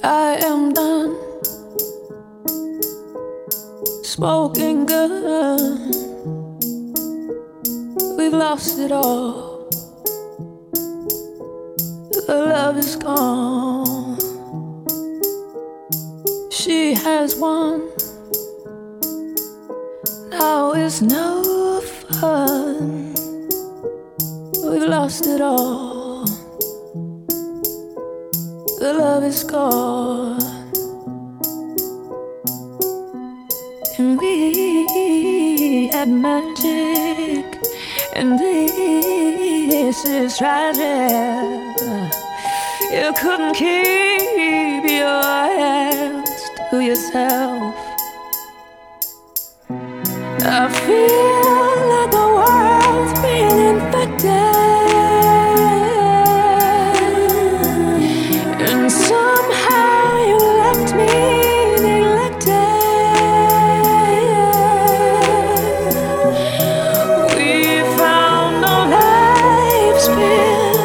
I am done smoking gun. We've lost it all. The love is gone. She has won. Now it's no fun. We've lost it all. The love is gone. And we had magic, and this is tragic. You couldn't keep your hands to yourself. I feel like the world's being infected, and somehow you left me neglected. We found our lives been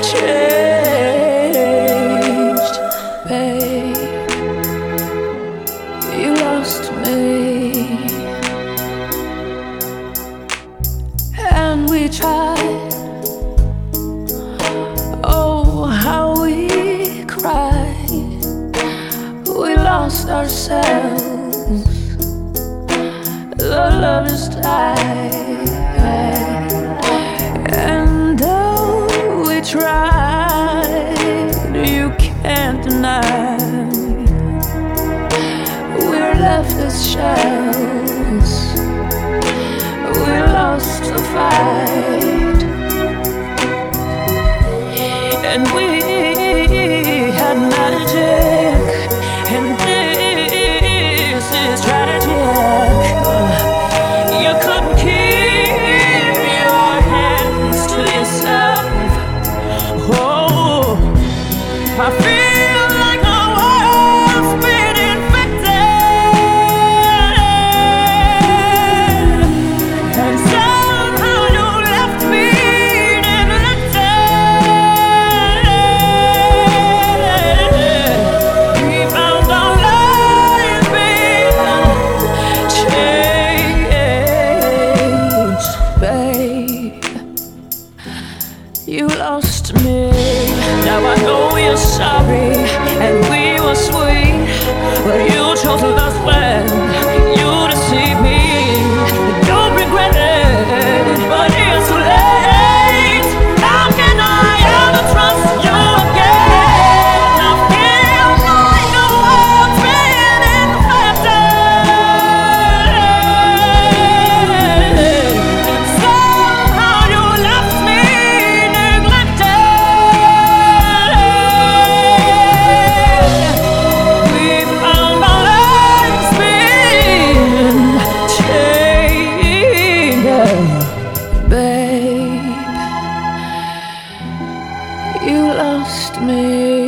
changed, babe. You lost me. And we tried, oh how we cried. We lost ourselves. The love is died. And though we tried, you can't deny we're left as shells. We lost the fight, and we had magic, and this is tragic. You couldn't keep your hands to yourself. Oh, I feel like the world's been infected, and somehow you left me neglected. We found our lives being changed, babe. You lost me. Now I know you're sorry, and we were sweet, but you chose to lose when you deceived me. Don't regret it, but it's too late. How can I ever trust you again? I feel like the world's been infected. Somehow you left me neglected. We found our lives been changed, babe. You lost me.